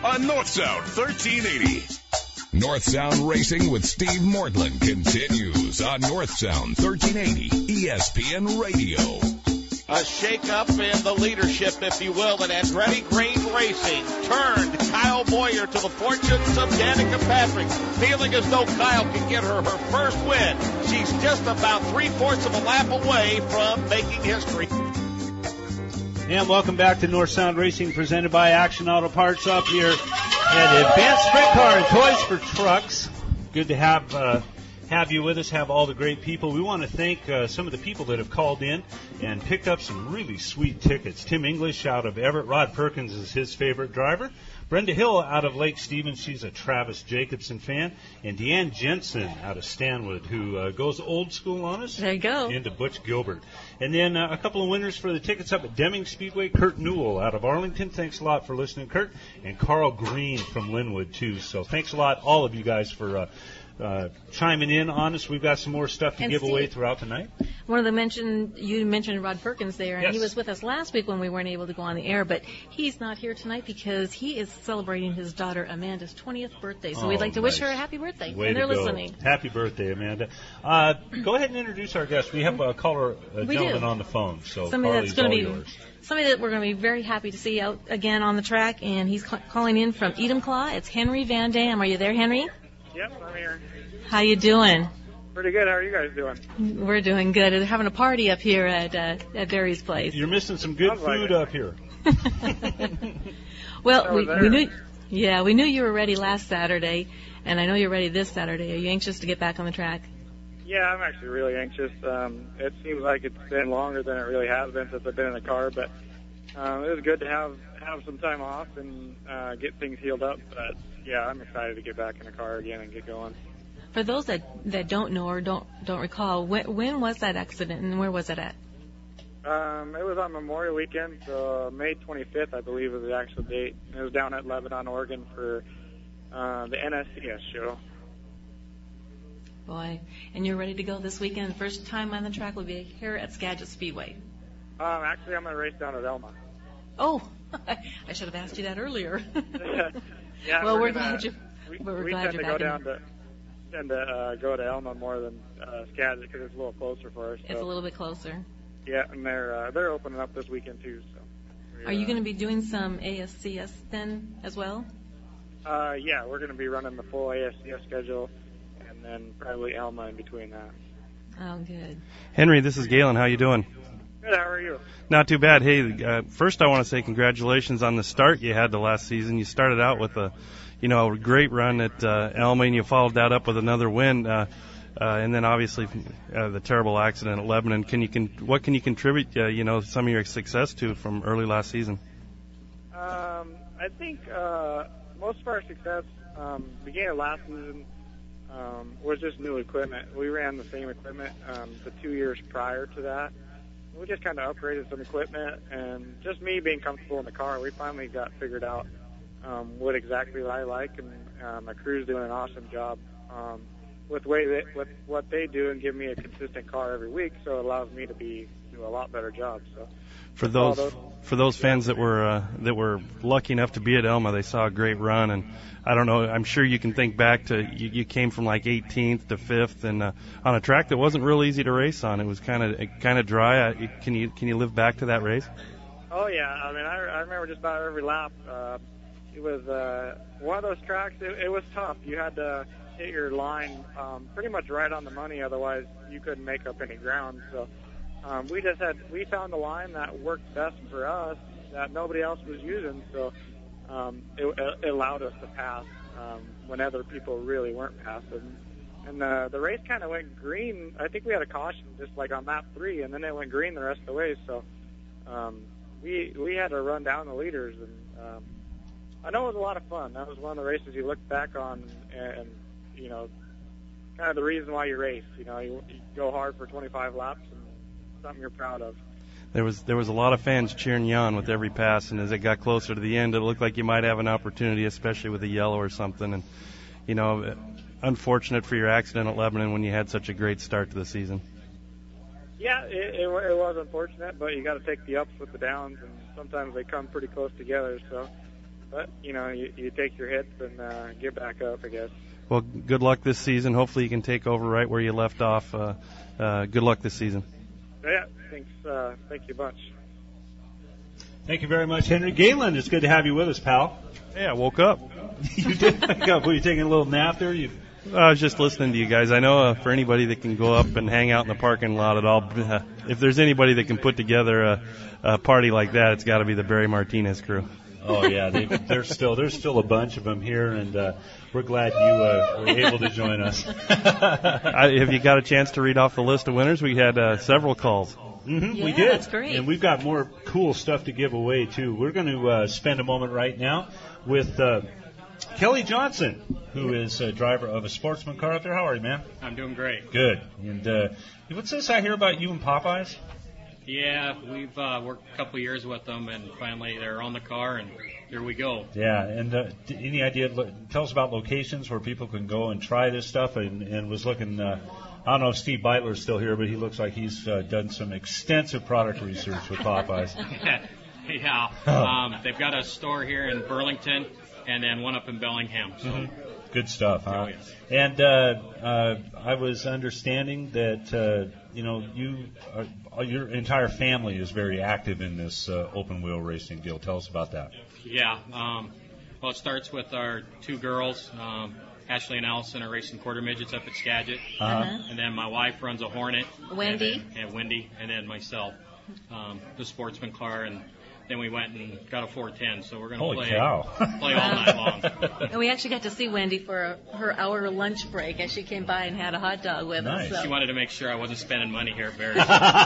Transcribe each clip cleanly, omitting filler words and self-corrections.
on North Sound 1380. North Sound Racing with Steve Mortland continues on North Sound 1380 ESPN Radio. A shake-up in the leadership, if you will, and Andretti Grain Racing turned Kyle Boyer to the fortunes of Danica Patrick, feeling as though Kyle could get her first win. She's just about 3/4 of a lap away from making history. And welcome back to North Sound Racing, presented by Action Auto Parts up here at Advanced Sprint Car and Toys for Trucks. Good to have you with us, have all the great people. We want to thank some of the people that have called in and picked up some really sweet tickets. Tim English out of Everett. Rod Perkins is his favorite driver. Brenda Hill out of Lake Stevens, she's a Travis Jacobson fan. And Deanne Jensen out of Stanwood, who goes old school on us. There you go. Into Butch Gilbert. And then a couple of winners for the tickets up at Deming Speedway. Kurt Newell out of Arlington. Thanks a lot for listening, Kurt. And Carl Green from Linwood, too. So thanks a lot, all of you guys, for chiming in on us. We've got some more stuff to give away throughout the night. One of the you mentioned Rod Perkins there, and yes. He was with us last week when we weren't able to go on the air, but he's not here tonight because he is celebrating his daughter Amanda's 20th birthday. So we'd like to wish her a happy birthday. Way and they're to go. listening. Happy birthday, Amanda. Go ahead and introduce our guest. We have a caller, gentleman on the phone. So somebody that's going to be yours. Somebody that we're going to be very happy to see out again on the track, and he's calling in from Enumclaw. It's Henry Van Dam. Are you there, Henry? Yep, I'm here. How you doing? Pretty good. How are you guys doing? We're doing good. They're having a party up here at Barry's place. You're missing some good food up here. Well, we knew you were ready last Saturday, and I know you're ready this Saturday. Are you anxious to get back on the track? Yeah, I'm actually really anxious. It seems like it's been longer than it really has been since I've been in the car, but it was good to have some time off and get things healed up. But yeah, I'm excited to get back in the car again and get going. For those that don't know or don't recall, when was that accident and where was it at? It was on Memorial Weekend, so May 25th, I believe, was the actual date. It was down at Lebanon, Oregon for the NSCS show. Boy, and you're ready to go this weekend. The first time on the track will be here at Skagit Speedway. Actually, I'm going to race down at Elma. Oh, I should have asked you that earlier. Yeah, well, we're glad you're back. Tend to go to Elma more than Skagit because it's a little closer for us. So. It's a little bit closer. Yeah, and they're opening up this weekend too. So. Are you going to be doing some ASCS then as well? Yeah, we're going to be running the full ASCS schedule, and then probably Elma in between that. Oh, good. Henry, this is Galen. How you doing? Good. How are you? Not too bad. Hey, first I want to say congratulations on the start you had the last season. You started out with a great run at Elma, and you followed that up with another win, and then obviously the terrible accident at Lebanon. What can you contribute, some of your success to from early last season? I think most of our success began at last season was just new equipment. We ran the same equipment the 2 years prior to that. We just kind of upgraded some equipment, and just me being comfortable in the car, we finally got figured out what exactly I like, and my crew's doing an awesome job with what they do and give me a consistent car every week, so it allows me to do a lot better job. So for those fans that were lucky enough to be at Elma, they saw a great run, and I don't know, I'm sure you can think back to you came from like 18th to 5th, and on a track that wasn't real easy to race on. It was kind of dry. Can you live back to that race? Oh yeah, I mean I remember just about every lap. It was one of those tracks. It was tough. You had to hit your line pretty much right on the money, otherwise you couldn't make up any ground. So we found a line that worked best for us that nobody else was using. So it allowed us to pass when other people really weren't passing. And the race kind of went green. I think we had a caution just like on lap 3, and then it went green the rest of the way. So we had to run down the leaders, and I know it was a lot of fun. That was one of the races you look back on, and kind of the reason why you race. You go hard for 25 laps, and something you're proud of. There was a lot of fans cheering you on with every pass, and as it got closer to the end, it looked like you might have an opportunity, especially with a yellow or something. And unfortunate for your accident at Lebanon when you had such a great start to the season. Yeah, it was unfortunate, but you got to take the ups with the downs, and sometimes they come pretty close together. So but you take your hits and get back up, I guess. Well, good luck this season. Hopefully you can take over right where you left off. Good luck this season. Yeah, thanks. Thank you much. Thank you very much, Henry. Galen, it's good to have you with us, pal. Yeah, I woke up. You did wake up. Were you taking a little nap there? I was just listening to you guys. I know for anybody that can go up and hang out in the parking lot at all, if there's anybody that can put together a party like that, it's got to be the Barry Martinez crew. Oh yeah, there's still a bunch of them here, and we're glad you were able to join us. Have you got a chance to read off the list of winners? We had several calls. Yeah, we did. That's great. And we've got more cool stuff to give away too. We're going to spend a moment right now with Kelly Johnson, who is a driver of a sportsman car up there. How are you, man? I'm doing great. Good. And what's this I hear about you and Popeyes? Yeah, we've worked a couple years with them, and finally they're on the car, and here we go. Yeah, and any idea? Tell us about locations where people can go and try this stuff. And was looking. I don't know if Steve Beitler's still here, but he looks like he's done some extensive product research with Popeyes. Yeah. They've got a store here in Burlington, and then one up in Bellingham. So. Good stuff, huh? Oh, yes. And I was understanding that your entire family is very active in this open wheel racing deal. Tell us about that. Yeah. Well, it starts with our two girls. Ashley and Allison are racing quarter midgets up at Skagit. And then my wife runs a Hornet. Wendy. And Wendy. And then myself, the sportsman car. And then we went and got a 410. So we're going to play all night long. And we actually got to see Wendy for her hour lunch break as she came by and had a hot dog with us. So. She wanted to make sure I wasn't spending money here at Barry.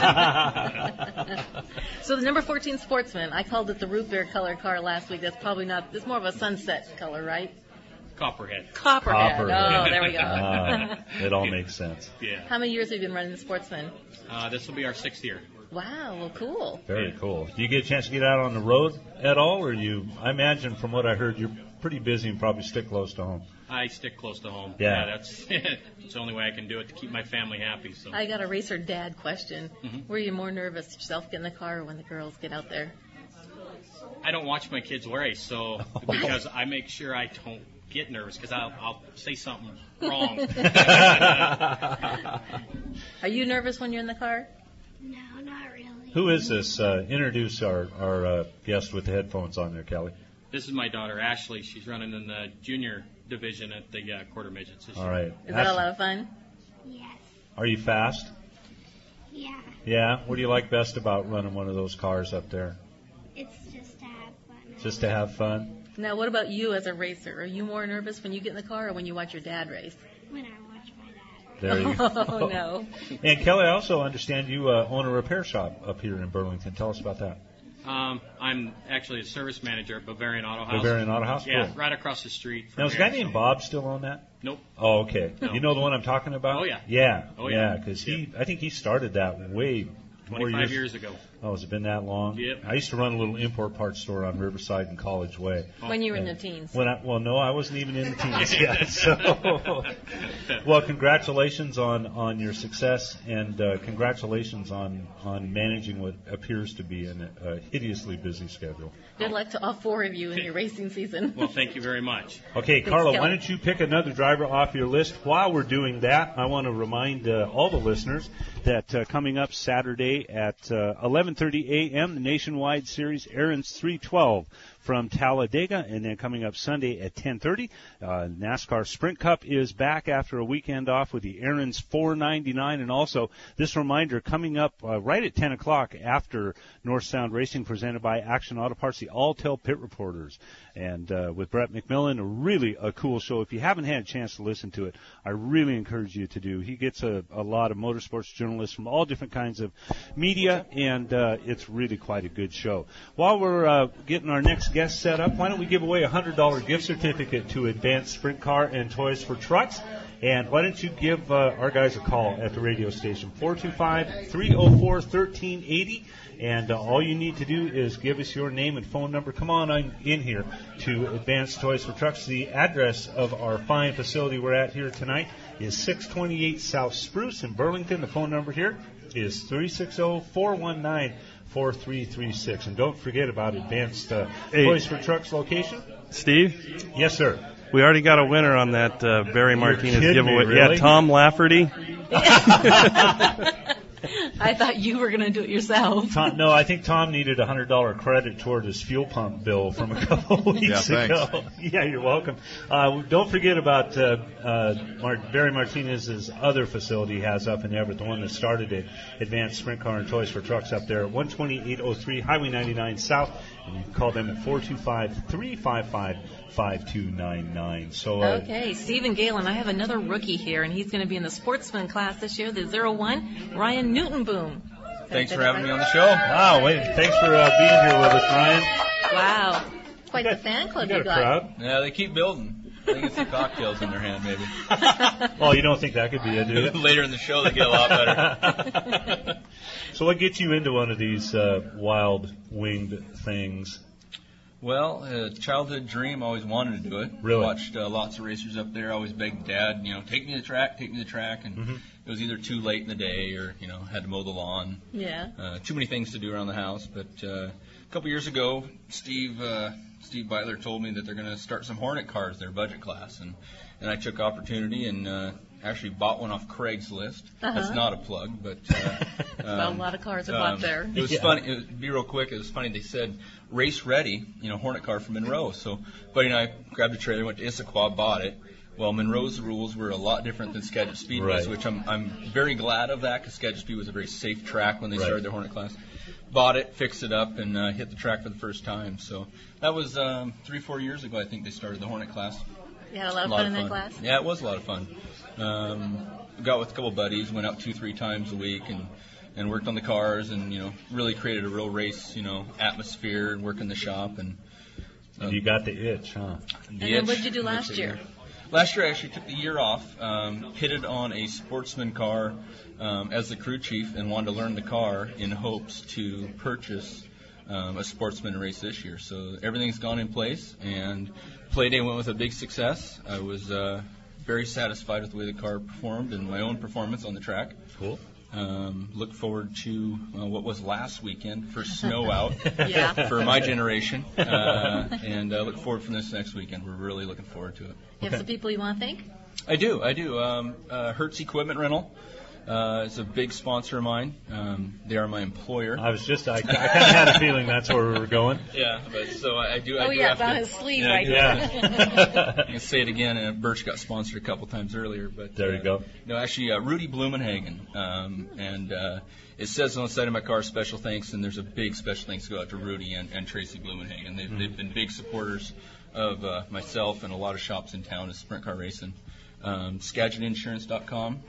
So the number 14 Sportsman, I called it the root beer color car last week. That's probably not, it's more of a sunset color, right? Copperhead. Oh, there we go. It all makes sense. Yeah. How many years have you been running the Sportsman? This will be our 6th year. Wow, well, cool. Very cool. Do you get a chance to get out on the road at all, or I imagine from what I heard, you're pretty busy and probably stick close to home? I stick close to home. Yeah. That's the only way I can do it to keep my family happy. So. I got a racer dad question. Were you more nervous yourself getting in the car or when the girls get out there? I don't watch my kids race, so because I make sure I don't get nervous because I'll say something wrong. Are you nervous when you're in the car? No, not really. Who is this? Introduce our guest with the headphones on there, Kelly. This is my daughter, Ashley. She's running in the junior division at the quarter midgets. All right. Is that a lot of fun? Yes. Are you fast? Yeah. Yeah? What do you like best about running one of those cars up there? It's just to have fun. Just to have fun? Now, what about you as a racer? Are you more nervous when you get in the car or when you watch your dad race? When I watch my dad. There you go. Oh, no. And Kelly, I also understand you own a repair shop up here in Burlington. Tell us about that. I'm actually a service manager at Bavarian Auto House. Bavarian Auto House? Yeah, Cool. right across the street. Now, is a guy named Bob still on that? Nope. Oh, okay. No. You know the one I'm talking about? Oh, yeah. Yeah. Oh, yeah. Because I think he started that way 25 years ago. Oh, has it been that long? Yep. I used to run a little import parts store on Riverside and College Way. When you were in the teens. No, I wasn't even in the teens yet. So, well, congratulations on your success, and congratulations on managing what appears to be a hideously busy schedule. Good luck to all four of you in your racing season. Well, thank you very much. Okay, Thanks, Carla, Kelly. why don't you pick another driver off your list? While we're doing that, I want to remind all the listeners that coming up Saturday at 11:30 a.m., the Nationwide Series Aaron's 312 from Talladega, and then coming up Sunday at 10:30, NASCAR Sprint Cup is back after a weekend off with the Aaron's 499, and also this reminder coming up right at 10 o'clock after North Sound Racing presented by Action Auto Parts, the Alltel Pit Reporters, and with Brett McMillan, really a cool show. If you haven't had a chance to listen to it, I really encourage you to do. He gets a lot of motorsports journalists from all different kinds of media, and it's really quite a good show. While we're getting our next guest set up, why don't we give away a $100 gift certificate to Advanced Sprint Car and Toys for Trucks? And why don't you give our guys a call at the radio station, 425-304-1380. And all you need to do is give us your name and phone number. Come on in here to Advanced Toys for Trucks. The address of our fine facility we're at here tonight is 628 South Spruce in Burlington. The phone number here is 360-419-4336. And don't forget about Advanced Toys for Trucks location Steve? Yes, sir. We already got a winner on that Barry Martinez giveaway. Me, really? Yeah, Tom Lafferty. I thought you were going to do it yourself. No, I think Tom needed a $100 credit toward his fuel pump bill from a couple of weeks ago. Yeah, you're welcome. Don't forget about Barry Martinez's other facility he has up in Everett, the one that started it, Advanced Sprint Car and Toys for Trucks up there at 12803 Highway 99 South, and you can call them at 425-355-5299. So, okay, Stephen Galen, I have another rookie here, and he's going to be in the sportsman class this year, the 01, Ryan Newtonboom. Thanks for having me on the show. Wow, thanks for being here with us, Ryan. Wow, quite the fan club you got. Crowd. Yeah, they keep building. I think it's the cocktails in their hand, maybe. Oh, you don't think that could be it, do you? Later in the show, they get a lot better. So what gets you into one of these wild-winged things? Well, childhood dream, always wanted to do it. Really? Watched lots of racers up there, always begged Dad, take me to the track, and it was either too late in the day or, had to mow the lawn. Yeah. Too many things to do around the house, but a couple years ago, Steve Beitler told me that they're going to start some Hornet cars, their budget class, and I took opportunity and actually bought one off Craigslist. That's not a plug, but well, a lot of cars are bought there. It was funny. It was, be real quick. It was funny. They said race ready, Hornet car from Monroe. So Buddy and I grabbed a trailer, went to Issaquah, bought it. Well, Monroe's rules were a lot different than Skagit Speedway's, which I'm very glad of that because Skagit Speedway was a very safe track when they started their Hornet class. Bought it, fixed it up, and hit the track for the first time. So that was 3-4 years ago, I think they started the Hornet class. You had a lot of fun in that class? Yeah, it was a lot of fun. Got with a couple buddies, went out 2-3 times a week, and worked on the cars, and really created a real race, atmosphere, and work in the shop. And you got the itch, huh? And then what did you do last year? Last year, I actually took the year off, pitted on a sportsman car as the crew chief, and wanted to learn the car in hopes to purchase a sportsman race this year. So everything's gone in place, and Playday went with a big success. I was very satisfied with the way the car performed and my own performance on the track. Cool. Look forward to what was last weekend, first snow out for my generation, and look forward for this next weekend. We're really looking forward to it. You have some people you want to thank? I do. Hertz Equipment Rental is a big sponsor of mine. They are my employer. I kind of had a feeling that's where we were going. Yeah, but so I do. It's on his sleeve right there. I can say it again. And Birch got sponsored a couple times earlier, but there you go. No, actually, Rudy Blumenhagen, and it says on the side of my car, special thanks, and there's a big special thanks go out to Rudy and Tracy Blumenhagen. They've been big supporters of myself and a lot of shops in town as sprint car racing. SkagitInsurance.com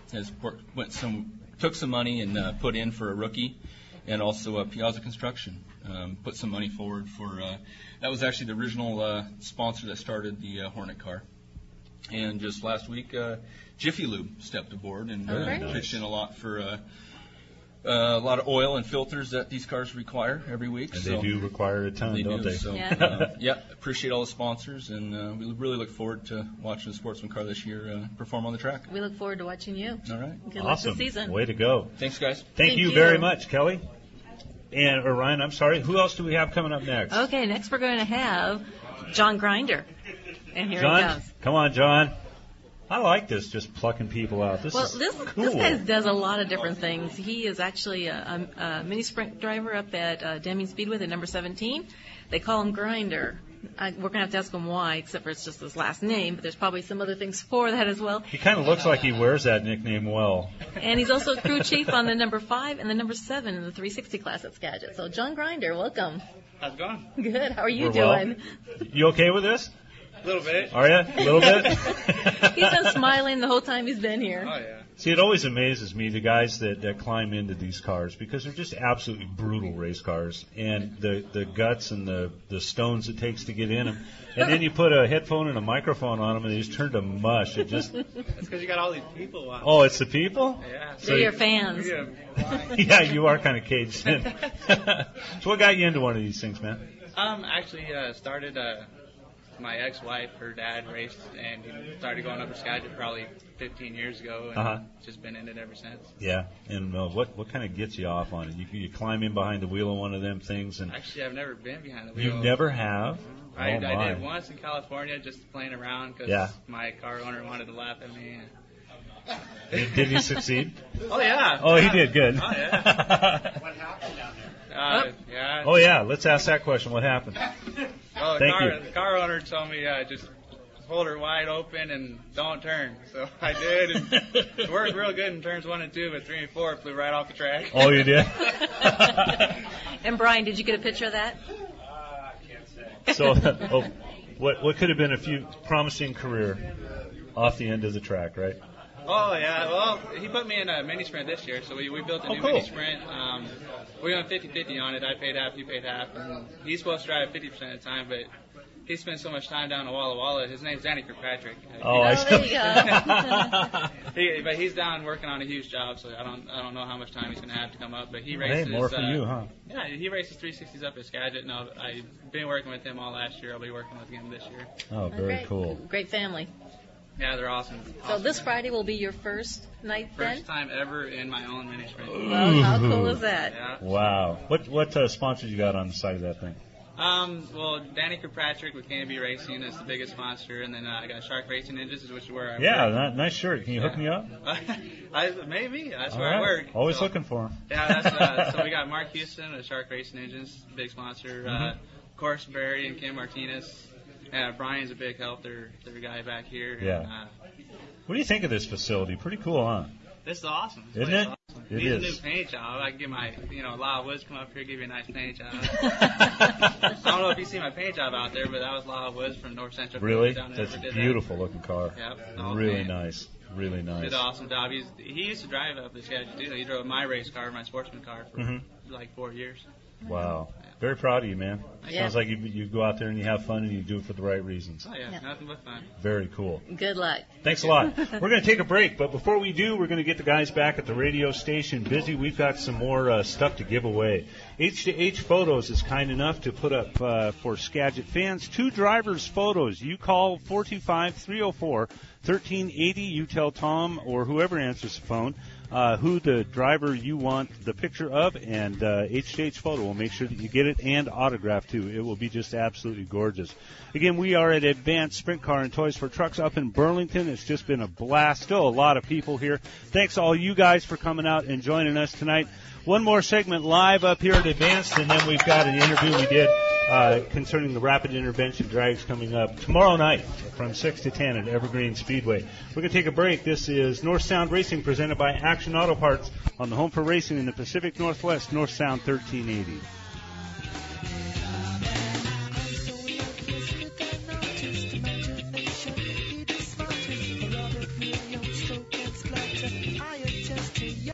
took some money and put in for a rookie, and also Piazza Construction put some money forward for that was actually the original sponsor that started the Hornet car. And just last week, Jiffy Lube stepped aboard and pitched in a lot for a lot of oil and filters that these cars require every week. And they do require a ton, don't they? So, appreciate all the sponsors, and we really look forward to watching the sportsman car this year perform on the track. We look forward to watching you. All right. Good luck this season. Way to go. Thanks, guys. Thank you very much, Kelly. Or Ryan, I'm sorry. Who else do we have coming up next? Okay, next we're going to have John Grinder. And here John, he comes. Come on, John. I like this, just plucking people out. This guy does a lot of different things. He is actually a mini sprint driver up at Deming Speedway, the number 17. They call him Grinder. We're going to have to ask him why, except for it's just his last name, but there's probably some other things for that as well. He kind of looks like he wears that nickname well. And he's also crew chief on the number 5 and the number 7 in the 360 class at Skagit. So, John Grinder, welcome. How's it going? Good. How are you doing? Well. You okay with this? A little bit. Are you? A little bit? He's been smiling the whole time he's been here. Oh, yeah. See, it always amazes me, the guys that climb into these cars, because they're just absolutely brutal race cars, and the guts and the stones it takes to get in them. And then you put a headphone and a microphone on them, and they just turn to mush. It just... It's because you got all these people watching. Oh, it's the people? Yeah. They're your fans. Yeah, you are kind of caged in. So what got you into one of these things, man? Actually, started... my ex-wife, her dad raced, and he started going up to Skagit probably 15 years ago, and just been in it ever since. Yeah, and what kind of gets you off on it? You climb in behind the wheel of one of them things, and actually, I've never been behind the wheel. You never have? I did once in California, just playing around because my car owner wanted to laugh at me. Did he succeed? Oh, yeah. Oh, he did. Good. Oh, yeah. What happened down there? Yeah. Oh, yeah. Let's ask that question. What happened? Well, the car owner told me just hold her wide open and don't turn. So I did, and it worked real good in turns 1 and 2, but 3 and 4 flew right off the track. Oh, you did? And Brian, did you get a picture of that? I can't say. So, what could have been a few promising career off the end of the track, right? Oh, yeah. Well, he put me in a mini sprint this year, so we built a new mini sprint. We went 50-50 on it. I paid half, he paid half. And he's supposed to drive 50% of the time, but he spends so much time down in Walla Walla. His name's Danny Kirkpatrick. There you go. But he's down working on a huge job, so I don't know how much time he's going to have to come up. But he races. Hey, more for you, huh? Yeah, he races 360s up at Skagit. No, I've been working with him all last year. I'll be working with him this year. Oh, very cool. Great family. Yeah, they're awesome. So this Friday will be your first night then? First time ever in my own mini sprint. Well, how cool is that? Yeah. Wow. What sponsors you got on the side of that thing? Well, Danny Kirkpatrick with KNB Racing is the biggest sponsor, and then I got Shark Racing Ninjas, which is where I work. Nice shirt. Can you hook me up? Maybe. That's all where right. I work. Always looking for them. Yeah, so we got Mark Houston with Shark Racing Ninjas, big sponsor. Of course, Barry and Kim Martinez. Brian's a big help. Their guy back here. Yeah. And, what do you think of this facility? Pretty cool, huh? This is awesome. Isn't it? Awesome. It Needs is. a new paint job. I can get my, Lyle Woods come up here, give you a nice paint job. I don't know if you see my paint job out there, but that was Lyle Woods from North Central. Really? Down there. That's a beautiful looking car. Yep. Really nice. Really nice. Did an awesome job. He used to drive up the Skagit too. He drove my race car, my sportsman car, for like 4 years. Wow. Very proud of you, man. Sounds like you go out there and you have fun and you do it for the right reasons. Oh, yeah. Nothing but fun. Very cool. Good luck. Thanks a lot. We're going to take a break, but before we do, we're going to get the guys back at the radio station busy. We've got some more stuff to give away. H2H Photos is kind enough to put up for Skagit fans 2 drivers' photos. You call 425-304-1380. You tell Tom or whoever answers the phone who the driver you want the picture of, and H2H Photo will make sure that you get it and autographed too. It will be just absolutely gorgeous. Again, we are at Advanced Sprint Car and Toys for Trucks up in Burlington. It's just been a blast. Still a lot of people here. Thanks all you guys for coming out and joining us tonight. One more segment live up here at Advanced, and then we've got an interview we did concerning the rapid intervention drags coming up tomorrow night from 6 to 10 at Evergreen Speedway. We're going to take a break. This is North Sound Racing presented by Action Auto Parts on the home for racing in the Pacific Northwest, North Sound 1380. I